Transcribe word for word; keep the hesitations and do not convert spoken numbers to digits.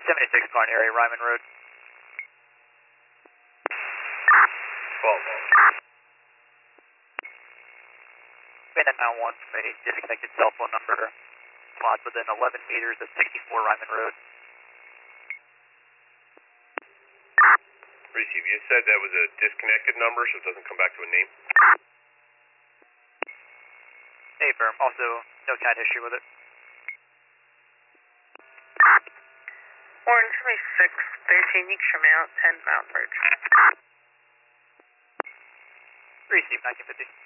seventy-six Martin area, Ryman Road. twelve. Band at nine one from a disconnected cell phone number. Slots within eleven meters of sixty-four Ryman Road. Receive, you said that was a disconnected number, so it doesn't come back to a name? Hey, firm. Also, no cat history with it. Orange twenty-six thirteen, you can show me out, ten Mountain Bridge. Receive, nineteen fifty.